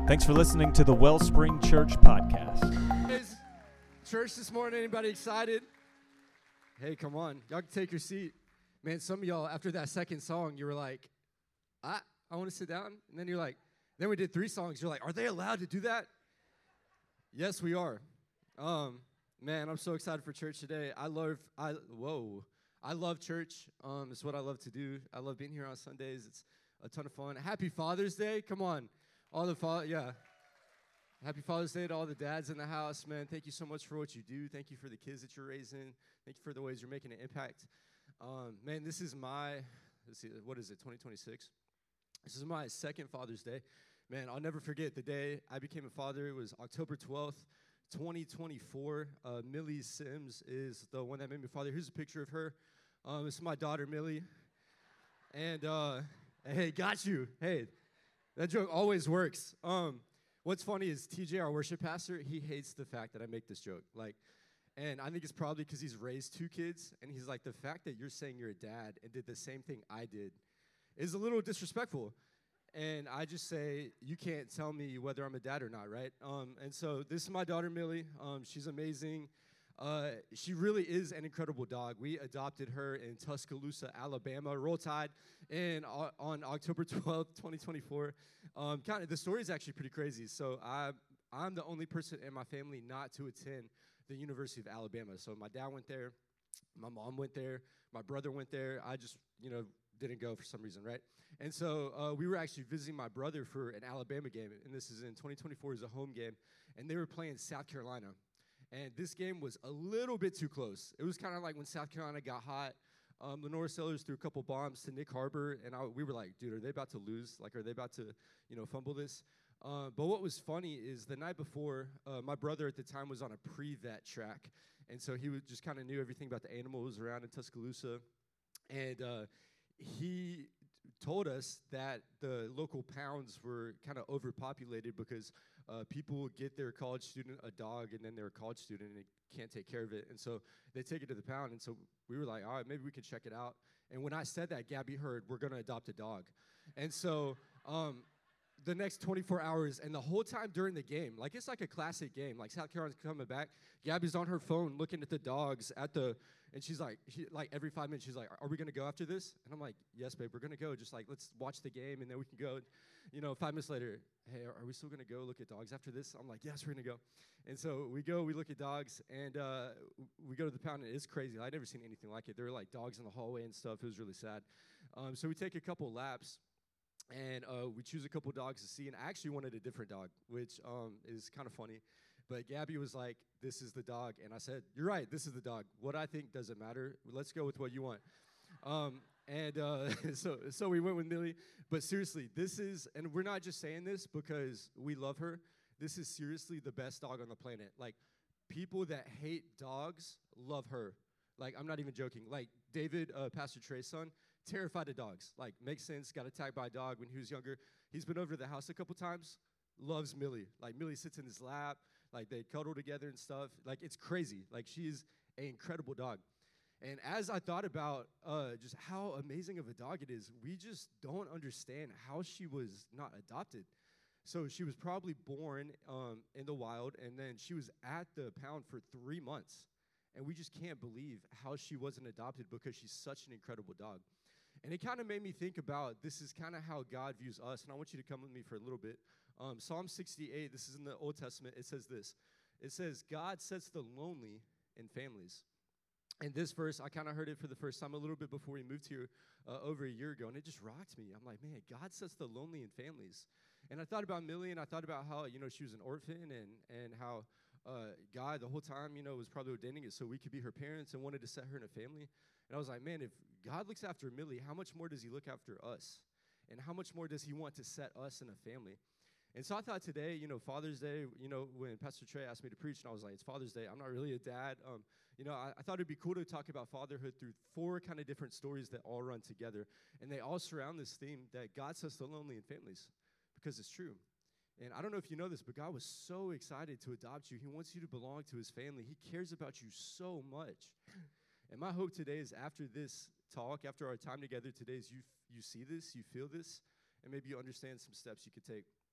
Thanks for listening to the Wellspring Church podcast. Church this morning, anybody excited? Hey, come on. Y'all can take your seat. Man, some of y'all, after that second song, you were like, I want to sit down. And then you're like, then we did 3 songs. You're like, are they allowed to do that? Yes, we are. Man, I'm so excited for church today. I love church. It's what I love to do. I love being here on Sundays. It's a ton of fun. Happy Father's Day. Come on. Happy Father's Day to all the dads in the house, man. Thank you so much for what you do. Thank you for the kids that you're raising. Thank you for the ways you're making an impact. Man, this is my, 2026? This is my second Father's Day. Man, I'll never forget the day I became a father. It was October 12th, 2024. Millie Sims is the one that made me a father. Here's a picture of her. This is my daughter, Millie. And, hey, got you. Hey, that joke always works. What's funny is TJ, our worship pastor, he hates the fact that I make this joke. And I think it's probably because he's raised 2 kids, and he's like, the fact that you're saying you're a dad and did the same thing I did is a little disrespectful. And I just say, you can't tell me whether I'm a dad or not, right? And so this is my daughter, Millie. She's amazing. She really is an incredible dog. We adopted her in Tuscaloosa, Alabama, Roll Tide, on October 12th, 2024. The story is actually pretty crazy. So I'm the only person in my family not to attend the University of Alabama. So my dad went there, my mom went there, my brother went there. I just, didn't go for some reason, right? And so we were actually visiting my brother for an Alabama game, and this is in 2024 as a home game, and they were playing South Carolina. And this game was a little bit too close. It was kind of like when South Carolina got hot. Lenore Sellers threw a couple bombs to Nick Harbor, and we were like, dude, are they about to lose? Are they about to, fumble this? But what was funny is the night before, my brother at the time was on a pre-vet track, and so he just kind of knew everything about the animals around in Tuscaloosa. And he told us that the local pounds were kind of overpopulated because people get their college student a dog, and then they're a college student and they can't take care of it. And so they take it to the pound. And so we were like, all right, maybe we can check it out. And when I said that, Gabby heard, we're going to adopt a dog. And so the next 24 hours and the whole time during the game, it's like a classic game. South Carolina's coming back. Gabby's on her phone looking at the dogs and she's like, every 5 minutes, she's like, are we going to go after this? And I'm like, yes, babe, we're going to go. Just let's watch the game, and then we can go. 5 minutes later, hey, are we still going to go look at dogs after this? I'm like, yes, we're going to go. And so we go, we look at dogs, and we go to the pound, and it's crazy. I'd never seen anything like it. There were dogs in the hallway and stuff. It was really sad. So we take a couple laps, and we choose a couple dogs to see, and I actually wanted a different dog, which is kind of funny. But Gabby was like, this is the dog. And I said, you're right, this is the dog. What I think doesn't matter. Let's go with what you want. So we went with Millie. But seriously, and we're not just saying this because we love her. This is seriously the best dog on the planet. People that hate dogs love her. I'm not even joking. David, Pastor Trey's son, terrified of dogs. Makes sense, got attacked by a dog when he was younger. He's been over to the house a couple times, loves Millie. Millie sits in his lap. They cuddle together and stuff. It's crazy. She's an incredible dog. And as I thought about just how amazing of a dog it is, we just don't understand how she was not adopted. So she was probably born in the wild, and then she was at the pound for 3 months. And we just can't believe how she wasn't adopted because she's such an incredible dog. And it kind of made me think about this is kind of how God views us. And I want you to come with me for a little bit. Psalm 68, this is in the Old Testament. It says this. It says, God sets the lonely in families. And this verse, I kind of heard it for the first time a little bit before we moved here over a year ago. And it just rocked me. I'm like, man, God sets the lonely in families. And I thought about Millie, and I thought about how, she was an orphan and how God the whole time, was probably ordaining it so we could be her parents and wanted to set her in a family. And I was like, man, if God looks after Millie, how much more does he look after us? And how much more does he want to set us in a family? And so I thought today, Father's Day, when Pastor Trey asked me to preach, and I was like, it's Father's Day. I'm not really a dad. I thought it'd be cool to talk about fatherhood through 4 kind of different stories that all run together. And they all surround this theme that God sets the lonely in families because it's true. And I don't know if you know this, but God was so excited to adopt you. He wants you to belong to his family. He cares about you so much. And my hope today is after this talk, after our time together today, is you see this, you feel this, and maybe you understand some steps you could take.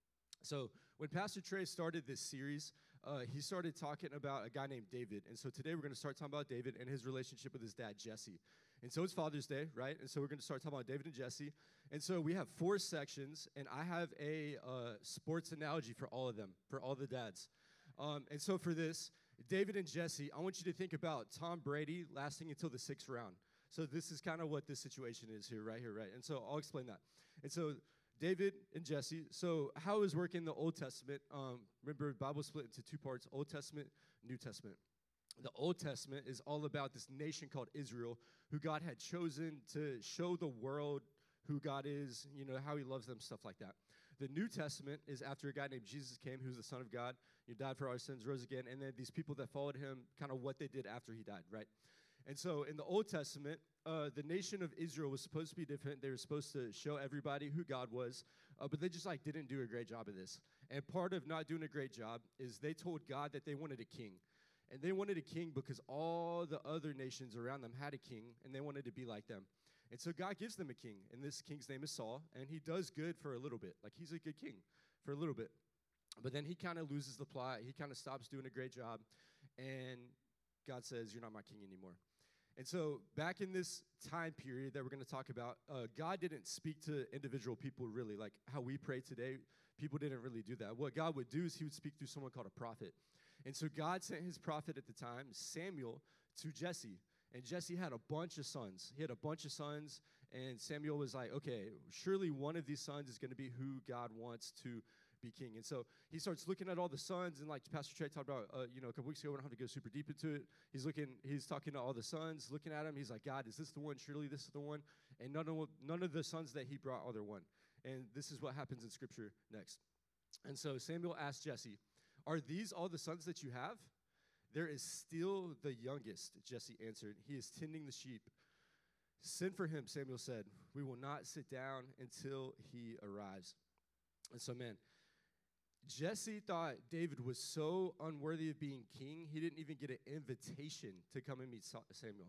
So when Pastor Trey started this series, he started talking about a guy named David. And so today we're going to start talking about David and his relationship with his dad, Jesse. And so it's Father's Day, right? And so we're going to start talking about David and Jesse. And so we have 4 sections, and I have a sports analogy for all of them, for all the dads. And so for this, David and Jesse, I want you to think about Tom Brady lasting until the 6th round. So this is kind of what this situation is here, right? And so I'll explain that. And so David and Jesse, so how is working the Old Testament? Remember, the Bible split into 2 parts, Old Testament, New Testament. The Old Testament is all about this nation called Israel, who God had chosen to show the world who God is, how he loves them, stuff like that. The New Testament is after a guy named Jesus came, who's the Son of God. He died for our sins, rose again, and then these people that followed him, kind of what they did after he died, right? And so in the Old Testament, the nation of Israel was supposed to be different. They were supposed to show everybody who God was, but they just didn't do a great job of this. And part of not doing a great job is they told God that they wanted a king. And they wanted a king because all the other nations around them had a king, and they wanted to be like them. And so God gives them a king, and this king's name is Saul, and he does good for a little bit. He's a good king for a little bit. But then he kind of loses the plot. He kind of stops doing a great job, and God says, "You're not my king anymore." And so back in this time period that we're going to talk about, God didn't speak to individual people really, like how we pray today. People didn't really do that. What God would do is he would speak through someone called a prophet. And so God sent his prophet at the time, Samuel, to Jesse. And Jesse had a bunch of sons. He had a bunch of sons, and Samuel was like, okay, surely one of these sons is going to be who God wants to be king. And so he starts looking at all the sons, and like Pastor Trey talked about, a couple weeks ago, we don't have to go super deep into it. He's talking to all the sons, looking at them. He's like, God, is this the one? Surely this is the one. And none of the sons that he brought are the one. And this is what happens in Scripture next. And so Samuel asked Jesse, are these all the sons that you have? There is still the youngest, Jesse answered. He is tending the sheep. Send for him, Samuel said. We will not sit down until he arrives. And so, man, Jesse thought David was so unworthy of being king, he didn't even get an invitation to come and meet Samuel.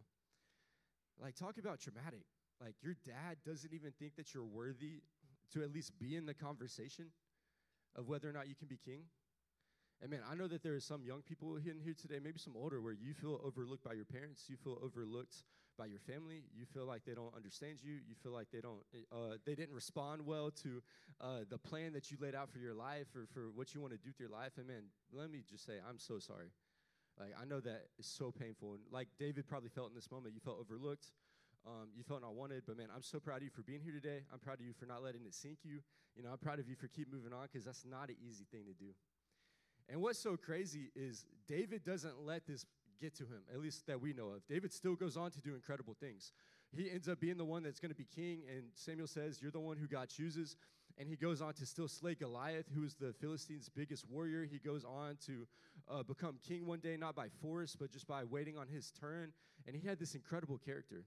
Talk about traumatic. Your dad doesn't even think that you're worthy to at least be in the conversation of whether or not you can be king. And man, I know that there are some young people in here today, maybe some older, where you feel overlooked by your parents, you feel overlooked by your family, you feel like they don't understand you, you feel like they didn't respond well to the plan that you laid out for your life or for what you want to do with your life. And man, let me just say, I'm so sorry. I know that is so painful. And like David probably felt in this moment, you felt overlooked, you felt not wanted. But man, I'm so proud of you for being here today. I'm proud of you for not letting it sink you. I'm proud of you for keep moving on, because that's not an easy thing to do. And what's so crazy is David doesn't let this get to him, at least that we know of. David still goes on to do incredible things. He ends up being the one that's going to be king, and Samuel says, you're the one who God chooses. And he goes on to still slay Goliath, who is the Philistines' biggest warrior. He goes on to become king one day, not by force, but just by waiting on his turn. And he had this incredible character.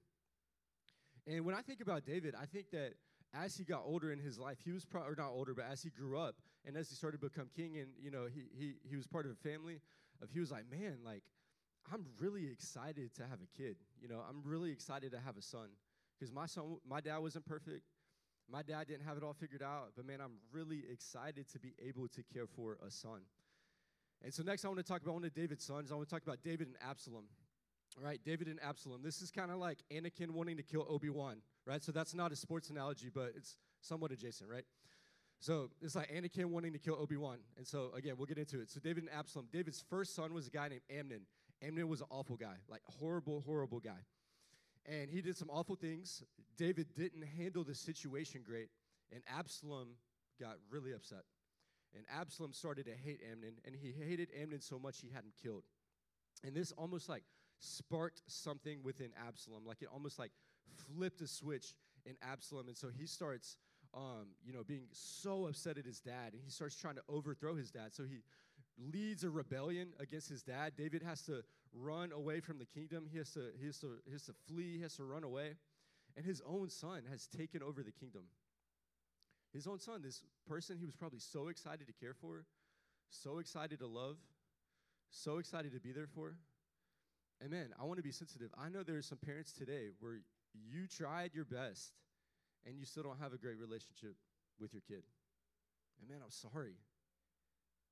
And when I think about David, I think that as he got older in his life, he was or not older, but as he grew up and as he started to become king, and he was part of a family, he was like, man, I'm really excited to have a kid. I'm really excited to have a son, because my dad wasn't perfect. My dad didn't have it all figured out, but man, I'm really excited to be able to care for a son. And so next I want to talk about one of David's sons. I want to talk about David and Absalom. All right, David and Absalom. This is kind of like Anakin wanting to kill Obi-Wan, right? So that's not a sports analogy, but it's somewhat adjacent, right? So it's like Anakin wanting to kill Obi-Wan. And so, again, we'll get into it. So David and Absalom. David's first son was a guy named Amnon. Amnon was an awful guy, horrible, horrible guy. And he did some awful things. David didn't handle the situation great, and Absalom got really upset. And Absalom started to hate Amnon, and he hated Amnon so much he had him killed. And this almost sparked something within Absalom. It almost flipped a switch in Absalom. And so he starts, being so upset at his dad, and he starts trying to overthrow his dad. So he leads a rebellion against his dad. David has to run away from the kingdom. He has to flee. He has to run away. And his own son has taken over the kingdom. His own son, this person he was probably so excited to care for, so excited to love, so excited to be there for. And man, I want to be sensitive. I know there are some parents today where you tried your best and you still don't have a great relationship with your kid. And man, I'm sorry.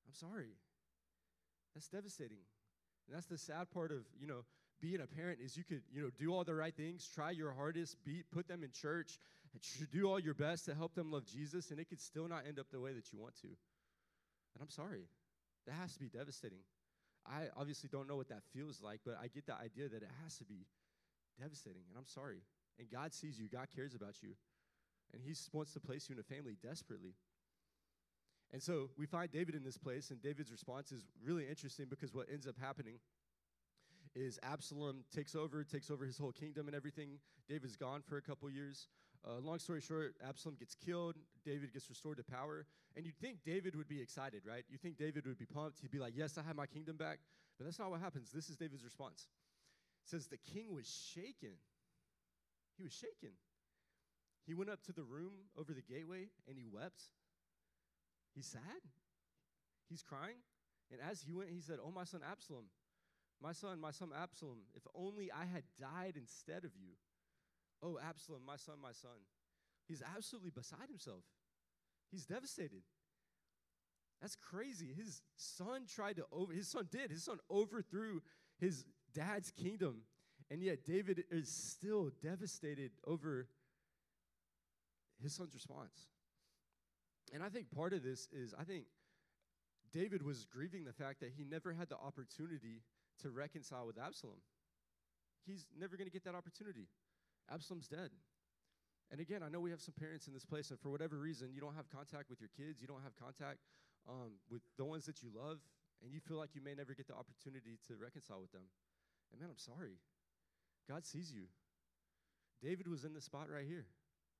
I'm sorry. That's devastating. And that's the sad part of, being a parent is you could, do all the right things, try your hardest, put them in church, do all your best to help them love Jesus, and it could still not end up the way that you want to. And I'm sorry. That has to be devastating. I obviously don't know what that feels like, but I get the idea that it has to be devastating, and I'm sorry. And God sees you. God cares about you. And he wants to place you in a family desperately. And so we find David in this place, and David's response is really interesting because what ends up happening is Absalom takes over his whole kingdom and everything. David's gone for a couple years. Long story short, Absalom gets killed. David gets restored to power. And you'd think David would be excited, right? You think David would be pumped. He'd be like, yes, I have my kingdom back. But that's not what happens. This is David's response. It says the king was shaken. He was shaken. He went up to the room over the gateway, and he wept. He's sad. He's crying. And as he went, he said, oh, my son Absalom, my son Absalom, if only I had died instead of you. Oh, Absalom, my son, my son. He's absolutely beside himself. He's devastated. That's crazy. His son overthrew his dad's kingdom, and yet David is still devastated over his son's response. And I think part of this is, I think David was grieving the fact that he never had the opportunity to reconcile with Absalom. He's never going to get that opportunity. Absalom's dead. And again, I know we have some parents in this place, and for whatever reason, you don't have contact with your kids, you don't have contact with the ones that you love, and you feel like you may never get the opportunity to reconcile with them. And man, I'm sorry. God sees you. David was in this spot right here.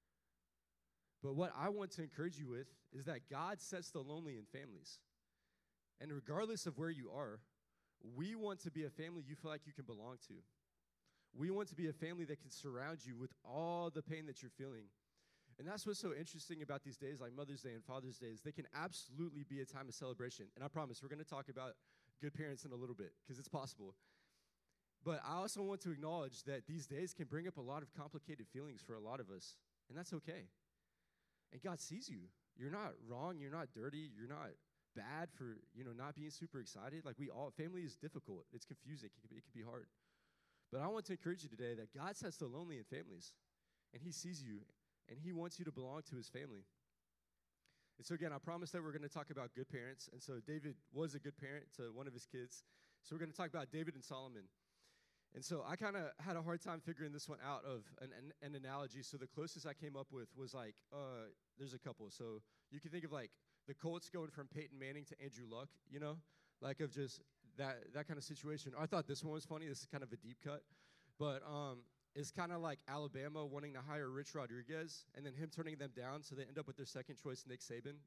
But what I want to encourage you with is that God sets the lonely in families. And regardless of where you are, we want to be a family you feel like you can belong to. We want to be a family that can surround you with all the pain that you're feeling. And that's what's so interesting about these days, like Mother's Day and Father's Day, is they can absolutely be a time of celebration. And I promise, we're going to talk about good parents in a little bit, because it's possible. But I also want to acknowledge that these days can bring up a lot of complicated feelings for a lot of us, and that's okay. And God sees you. You're not wrong. You're not dirty. You're not bad for, not being super excited. Like family is difficult. It's confusing. It can be hard. But I want to encourage you today that God sets the lonely in families, and he sees you, and he wants you to belong to his family. And so again, I promised that we're going to talk about good parents, and so David was a good parent to one of his kids. So we're going to talk about David and Solomon. And so I kind of had a hard time figuring this one out of an analogy. So the closest I came up with was like, there's a couple. So you can think of like the Colts going from Peyton Manning to Andrew Luck, like of just that kind of situation. I thought this one was funny. This is kind of a deep cut. But it's kind of like Alabama wanting to hire Rich Rodriguez and then him turning them down, so they end up with their second choice, Nick Saban,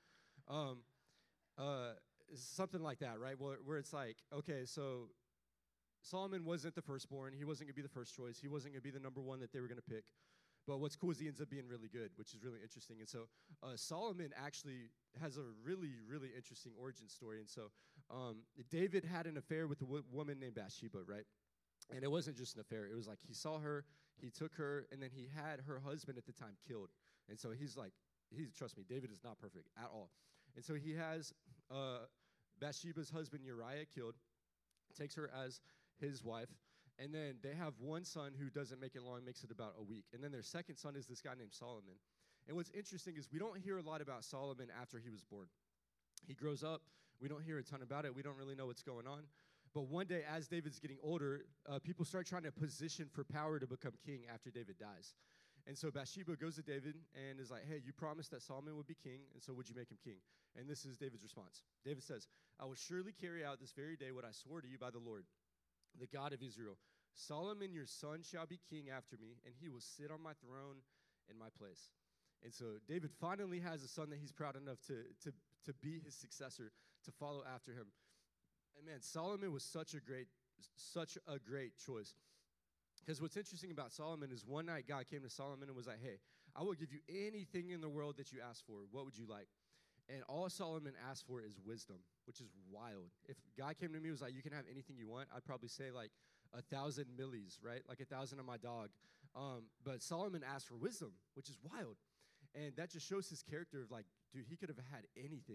something like that, right? Where it's like, okay, so Solomon wasn't the firstborn. He wasn't going to be the first choice. He wasn't going to be the number one that they were going to pick. But what's cool is he ends up being really good, which is really interesting. And so Solomon actually has a really, really interesting origin story. And so David had an affair with a woman named Bathsheba, right? And it wasn't just an affair. It was like he saw her, he took her, and then he had her husband at the time killed. And so trust me, David is not perfect at all. And so he has Bathsheba's husband Uriah killed, takes her as his wife, and then they have one son who doesn't make it long, makes it about a week. And then their second son is this guy named Solomon. And what's interesting is we don't hear a lot about Solomon after he was born. He grows up. We don't hear a ton about it. We don't really know what's going on. But one day, as David's getting older, people start trying to position for power to become king after David dies. And so Bathsheba goes to David and is like, hey, you promised that Solomon would be king, and so would you make him king? And this is David's response. David says, I will surely carry out this very day what I swore to you by the Lord, the God of Israel. Solomon, your son, shall be king after me, and he will sit on my throne in my place. And so David finally has a son that he's proud enough to be his successor, to follow after him. And man, Solomon was such a great choice. Because what's interesting about Solomon is one night God came to Solomon and was like, hey, I will give you anything in the world that you ask for. What would you like? And all Solomon asked for is wisdom, which is wild. If God came to me and was like, you can have anything you want, I'd probably say like 1,000 millies, right? Like 1,000 of my dog. But Solomon asked for wisdom, which is wild. And that just shows his character of like, dude, he could have had anything.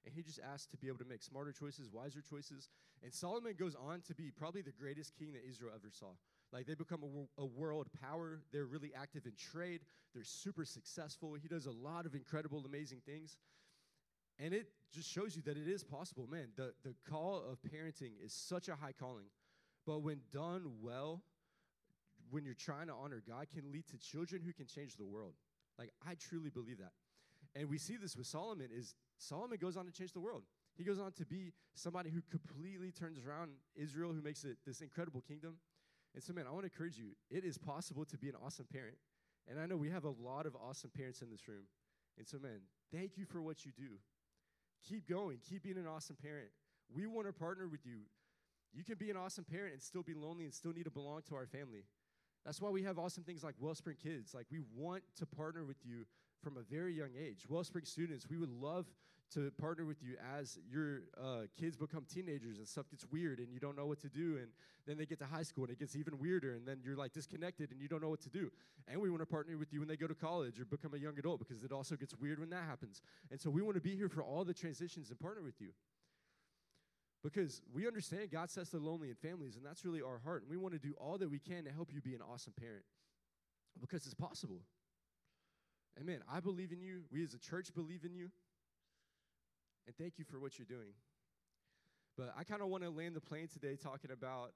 And he just asked to be able to make smarter choices, wiser choices. And Solomon goes on to be probably the greatest king that Israel ever saw. Like, they become a world power. They're really active in trade. They're super successful. He does a lot of incredible, amazing things. And it just shows you that it is possible. Man, the call of parenting is such a high calling. But when done well, when you're trying to honor God, can lead to children who can change the world. Like, I truly believe that. And we see this with Solomon, is Solomon goes on to change the world. He goes on to be somebody who completely turns around Israel, who makes it this incredible kingdom. And so, man, I want to encourage you. It is possible to be an awesome parent. And I know we have a lot of awesome parents in this room. And so, man, thank you for what you do. Keep going. Keep being an awesome parent. We want to partner with you. You can be an awesome parent and still be lonely and still need to belong to our family. That's why we have awesome things like Wellspring Kids. Like, we want to partner with you from a very young age. Wellspring students, we would love to partner with you as your kids become teenagers and stuff gets weird and you don't know what to do, and then they get to high school and it gets even weirder, and then you're like disconnected and you don't know what to do. And we want to partner with you when they go to college or become a young adult, because it also gets weird when that happens. And so we want to be here for all the transitions and partner with you, because we understand God sets the lonely in families, and that's really our heart. And we want to do all that we can to help you be an awesome parent, because it's possible. And man, I believe in you. We as a church believe in you. And thank you for what you're doing. But I kind of want to land the plane today talking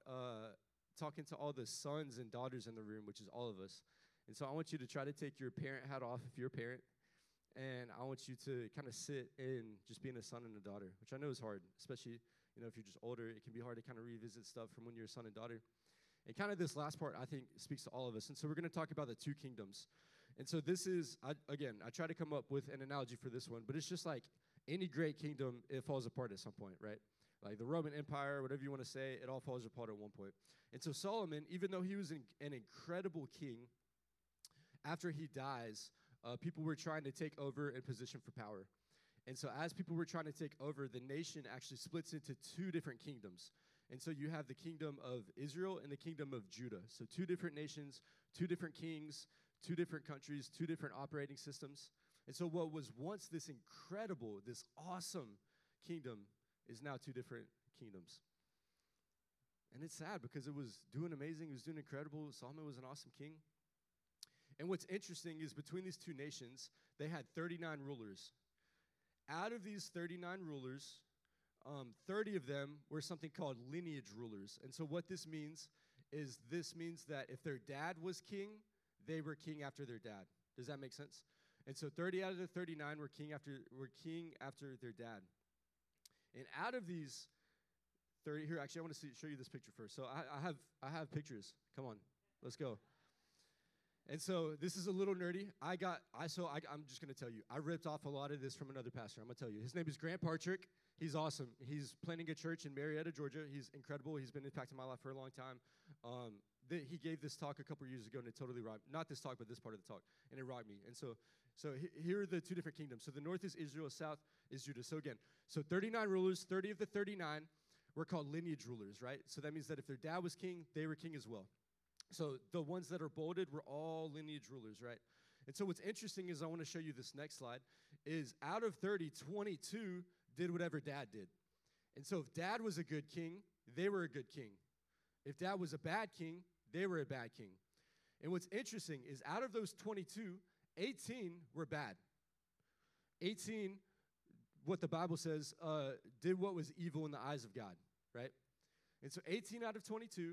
to all the sons and daughters in the room, which is all of us. And so I want you to try to take your parent hat off if you're a parent. And I want you to kind of sit in just being a son and a daughter, which I know is hard, especially, if you're just older. It can be hard to kind of revisit stuff from when you're a son and daughter. And kind of this last part, I think, speaks to all of us. And so we're going to talk about the two kingdoms. And so this is, I try to come up with an analogy for this one, but it's just like any great kingdom, it falls apart at some point, right? Like the Roman Empire, whatever you want to say, it all falls apart at one point. And so Solomon, even though he was an incredible king, after he dies, people were trying to take over and position for power. And so as people were trying to take over, the nation actually splits into two different kingdoms. And so you have the kingdom of Israel and the kingdom of Judah. So two different nations, two different kings, two different countries, two different operating systems. And so what was once this incredible, this awesome kingdom is now two different kingdoms. And it's sad because it was doing amazing. It was doing incredible. Solomon was an awesome king. And what's interesting is between these two nations, they had 39 rulers. Out of these 39 rulers, 30 of them were something called lineage rulers. And so what this means is that if their dad was king, they were king after their dad. Does that make sense? And so 30 out of the 39 were king after their dad. And out of these 30, here, actually, I want to show you this picture first. So I have pictures. Come on, let's go. And so this is a little nerdy. I'm just going to tell you, I ripped off a lot of this from another pastor. I'm going to tell you. His name is Grant Partrick. He's awesome. He's planning a church in Marietta, Georgia. He's incredible. He's been impacting my life for a long time. He gave this talk a couple years ago, and it totally rocked. Not this talk, but this part of the talk, and it rocked me. And so here are the two different kingdoms. So the north is Israel, south is Judah. So again, 39 rulers, 30 of the 39 were called lineage rulers, right? So that means that if their dad was king, they were king as well. So the ones that are bolded were all lineage rulers, right? And so what's interesting is I want to show you this next slide, is out of 30, 22 did whatever dad did. And so if dad was a good king, they were a good king. If dad was a bad king, they were a bad king. And what's interesting is out of those 22, 18 were bad. 18, what the Bible says, did what was evil in the eyes of God, right? And so 18 out of 22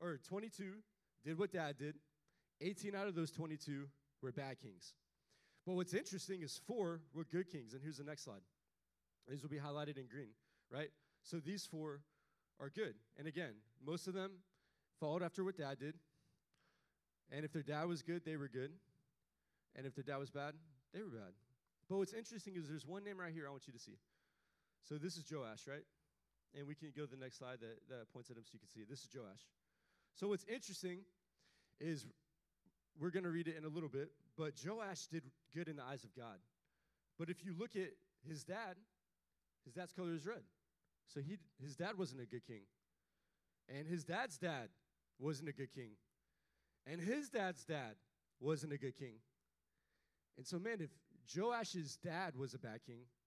did what dad did. 18 out of those 22 were bad kings. But what's interesting is 4 were good kings. And here's the next slide. These will be highlighted in green, right? So these 4 are good. And again, most of them followed after what dad did. And if their dad was good, they were good. And if their dad was bad, they were bad. But what's interesting is there's one name right here I want you to see. So this is Joash, right? And we can go to the next slide that points at him so you can see it. This is Joash. So what's interesting is we're going to read it in a little bit, but Joash did good in the eyes of God. But if you look at his dad's color is red. So his dad wasn't a good king. And his dad's dad wasn't a good king. And his dad's dad wasn't a good king. And so, man, if Joash's dad was a bad king,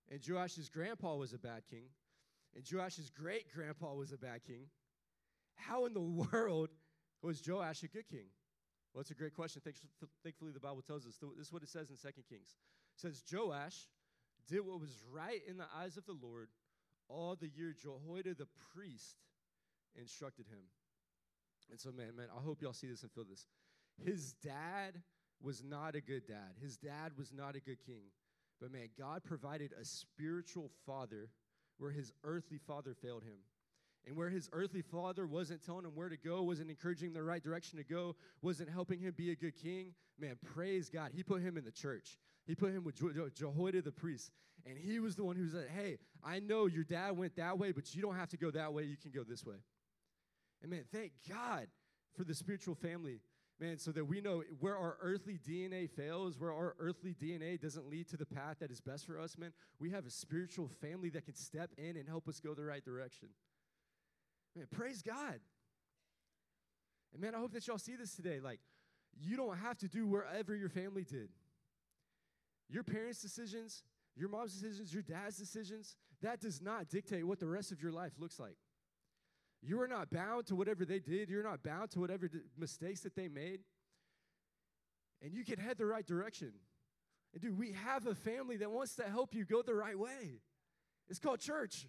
and Joash's grandpa was a bad king, and Joash's great-grandpa was a bad king, how in the world was Joash a good king? Well, it's a great question. Thankfully, the Bible tells us. This is what it says in 2 Kings. It says, Joash did what was right in the eyes of the Lord all the year Jehoiada the priest instructed him. And so, man, I hope y'all see this and feel this. His dad was not a good dad. His dad was not a good king. But, man, God provided a spiritual father where his earthly father failed him. And where his earthly father wasn't telling him where to go, wasn't encouraging him the right direction to go, wasn't helping him be a good king, man, praise God. He put him in the church. He put him with Jehoiada the priest. And he was the one who said, hey, I know your dad went that way, but you don't have to go that way. You can go this way. And, man, thank God for the spiritual family, man, so that we know where our earthly DNA fails, where our earthly DNA doesn't lead to the path that is best for us, man, we have a spiritual family that can step in and help us go the right direction. Man, praise God. And, man, I hope that y'all see this today. Like, you don't have to do wherever your family did. Your parents' decisions, your mom's decisions, your dad's decisions, that does not dictate what the rest of your life looks like. You are not bound to whatever they did. You're not bound to whatever mistakes that they made. And you can head the right direction. And, dude, we have a family that wants to help you go the right way. It's called church.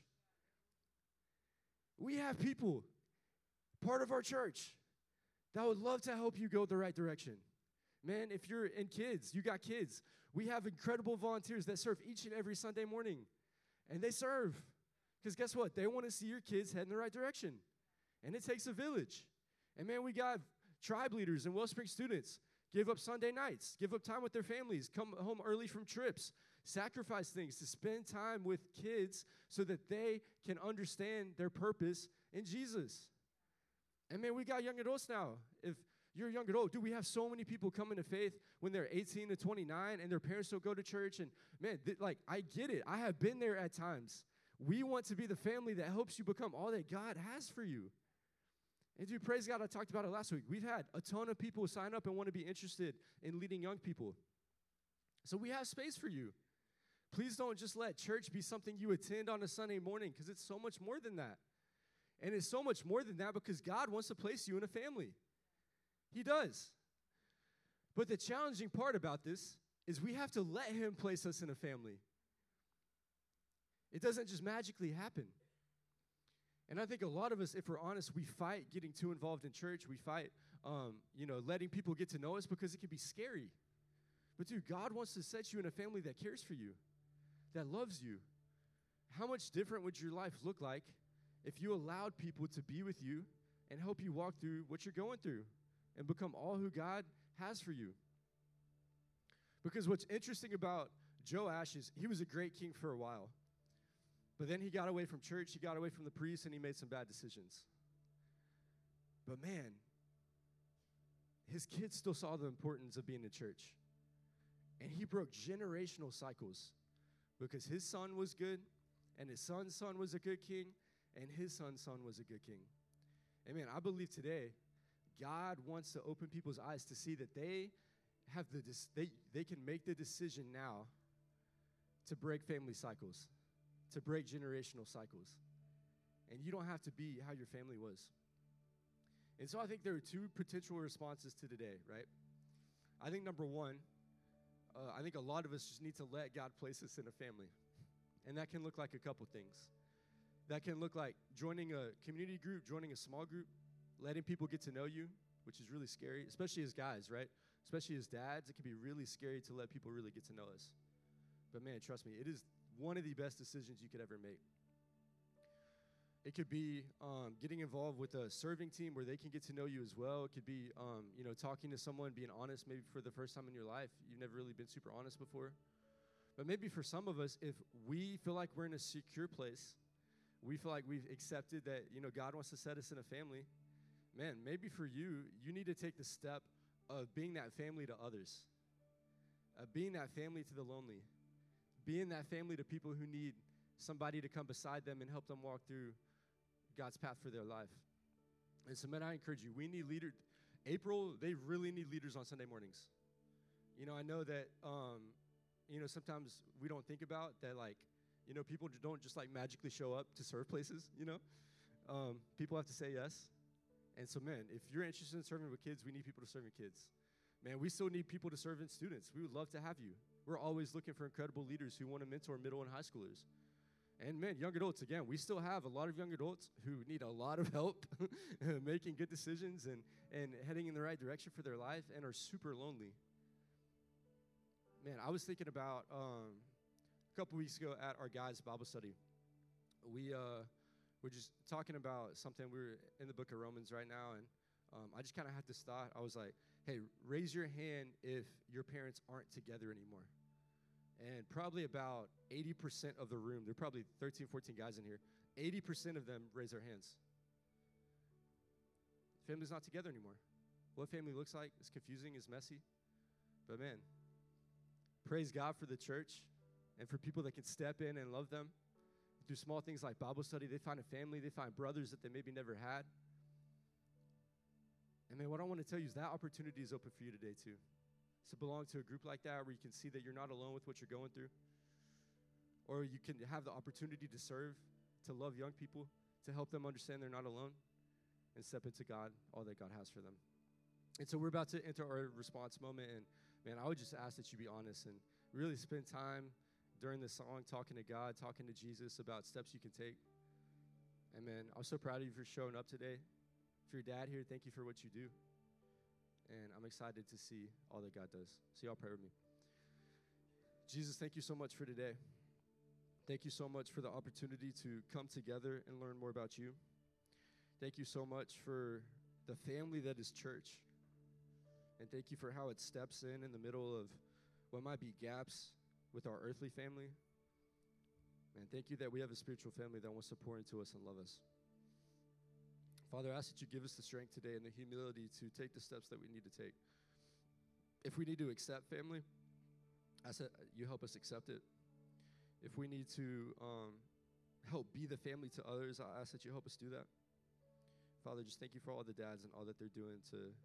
We have people, part of our church, that would love to help you go the right direction. Man, if you're in kids, you got kids. We have incredible volunteers that serve each and every Sunday morning. And they serve. Because guess what? They want to see your kids head in the right direction. And it takes a village. And, man, we got tribe leaders and Wellspring students give up Sunday nights, give up time with their families, come home early from trips, sacrifice things to spend time with kids so that they can understand their purpose in Jesus. And, man, we got young adults now. If you're a young adult, dude, we have so many people coming to faith when they're 18 to 29 and their parents don't go to church. And, man, I get it. I have been there at times. We want to be the family that helps you become all that God has for you. And, dude, praise God, I talked about it last week. We've had a ton of people sign up and want to be interested in leading young people. So we have space for you. Please don't just let church be something you attend on a Sunday morning, because it's so much more than that. And it's so much more than that because God wants to place you in a family. He does. But the challenging part about this is we have to let him place us in a family. It doesn't just magically happen. And I think a lot of us, if we're honest, we fight getting too involved in church. We fight, letting people get to know us because it can be scary. But, dude, God wants to set you in a family that cares for you, that loves you. How much different would your life look like if you allowed people to be with you and help you walk through what you're going through and become all who God has for you? Because what's interesting about Joash is he was a great king for a while. But then he got away from church, he got away from the priest, and he made some bad decisions. But, man, his kids still saw the importance of being in church. And he broke generational cycles because his son was good, and his son's son was a good king, and his son's son was a good king. And, man, I believe today God wants to open people's eyes to see that they have they can make the decision now to break family cycles, to break generational cycles. And you don't have to be how your family was. And so I think there are two potential responses to today, right? I think number one, I think a lot of us just need to let God place us in a family. And that can look like a couple things. That can look like joining a community group, joining a small group, letting people get to know you, which is really scary, especially as guys, right? Especially as dads, it can be really scary to let people really get to know us. But, man, trust me, it is one of the best decisions you could ever make. It could be getting involved with a serving team where they can get to know you as well. It could be, talking to someone, being honest maybe for the first time in your life. You've never really been super honest before. But maybe for some of us, if we feel like we're in a secure place, we feel like we've accepted that, God wants to set us in a family, man, maybe for you, you need to take the step of being that family to others, being that family to the lonely, being that family to people who need somebody to come beside them and help them walk through God's path for their life. And so, man, I encourage you. We need leaders. April, they really need leaders on Sunday mornings. I know that, sometimes we don't think about that, like, You know, people don't just like magically show up to serve places, you know. People have to say yes. And so, man, if you're interested in serving with kids, we need people to serve in kids. Man, we still need people to serve in students. We would love to have you. We're always looking for incredible leaders who want to mentor middle and high schoolers. And, man, young adults, again, we still have a lot of young adults who need a lot of help making good decisions and heading in the right direction for their life and are super lonely. Man, I was thinking about a couple weeks ago at our guys' Bible study. We're just talking about something. We're in the book of Romans right now, and I just kind of had this thought. I was like, hey, raise your hand if your parents aren't together anymore. And probably about 80% of the room, there are probably 13, 14 guys in here, 80% of them raise their hands. Family's not together anymore. What family looks like is confusing, is messy. But man, praise God for the church and for people that can step in and love them. Do small things like Bible study. They find a family. They find brothers that they maybe never had. And man, what I want to tell you is that opportunity is open for you today too. To belong to a group like that where you can see that you're not alone with what you're going through. Or you can have the opportunity to serve, to love young people, to help them understand they're not alone, and step into God, all that God has for them. And so we're about to enter our response moment. And man, I would just ask that you be honest and really spend time during this song talking to God, talking to Jesus about steps you can take. And man, I'm so proud of you for showing up today. For your dad here, thank you for what you do. And I'm excited to see all that God does. So y'all pray with me. Jesus, thank you so much for today. Thank you so much for the opportunity to come together and learn more about you. Thank you so much for the family that is church. And thank you for how it steps in the middle of what might be gaps with our earthly family. And thank you that we have a spiritual family that wants to pour into us and love us. Father, I ask that you give us the strength today and the humility to take the steps that we need to take. If we need to accept family, I said you help us accept it. If we need to help be the family to others, I ask that you help us do that. Father, just thank you for all the dads and all that they're doing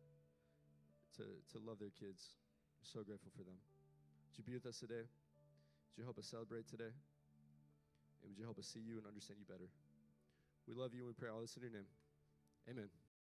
to love their kids. I'm so grateful for them. Would you be with us today? Would you help us celebrate today? And would you help us see you and understand you better? We love you and we pray all this in your name. Amen.